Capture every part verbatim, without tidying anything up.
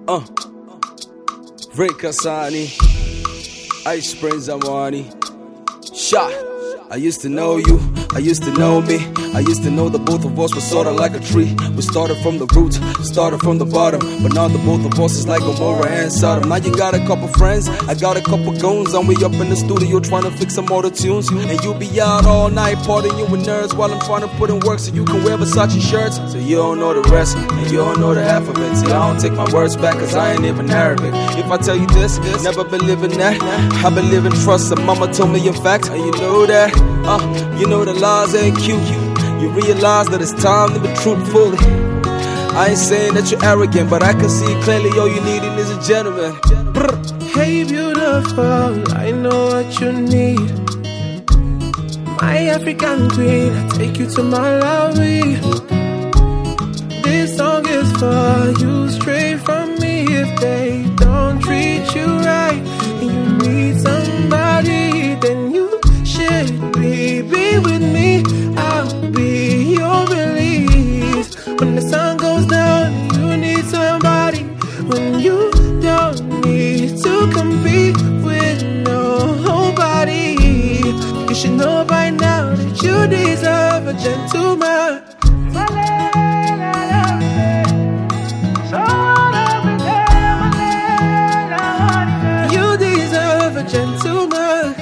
Uh, Rick Kasani, Ice Springs Amani, Shot. I used to know you, I used to know me. I used to know the both of us were sorta like a tree. We started from the roots, started from the bottom, but now the both of us is like Gomorrah and Sodom. Now you got a couple friends, I got a couple goons, and we up in the studio trying to fix some more tunes. And you be out all night partying with nerds while I'm trying to put in work so you can wear Versace shirts. So you don't know the rest, and you don't know the half of it. See, I don't take my words back cause I ain't even Arabic. If I tell you this, never believe in that. I believe in trust, and mama told me in fact, and you know that. Uh, you know the lies ain't cute. You realize that it's time to be truthful. I ain't saying that you're arrogant, but I can see clearly all you needing is a gentleman. Brr. Hey beautiful, I know what you need. My African queen, I take you to my lovey. This song is for you, straight from me. If they don't treat you right and you need somebody, then you should be, be with me. I'll be your release. When the sun goes down, you need somebody. When you don't need to compete with nobody, you should know by now that you deserve a gentleman. You deserve a gentleman.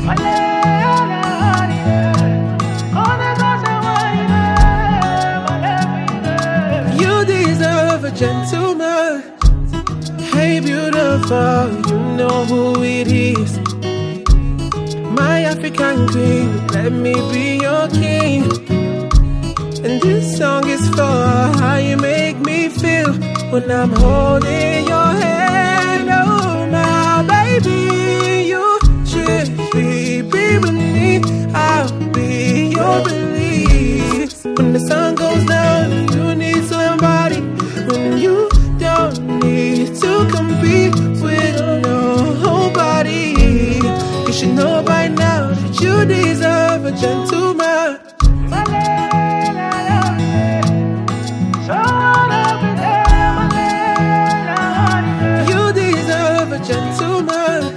You deserve a gentleman. Hey beautiful, you know who it is. My African queen, let me be your king. And this song is for how you make me feel when I'm holding your hand. Oh my baby, you should be, be with me. I'll be your release. When the sun goes down, you need somebody. When you don't need to compete with nobody, you should know by now that you deserve a gentleman. You deserve a gentleman.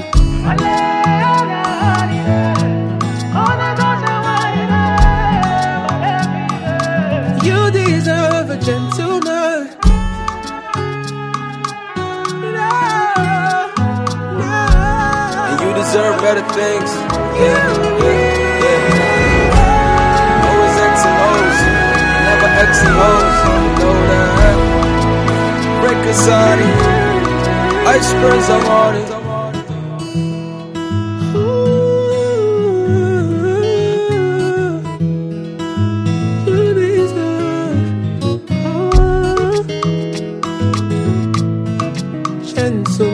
You deserve a gentleman. And you deserve better things. Yeah, yeah, yeah. Always X and O's, never X and O's. You know that. Rick Kasani, Ice Springs Amani. Gentleman.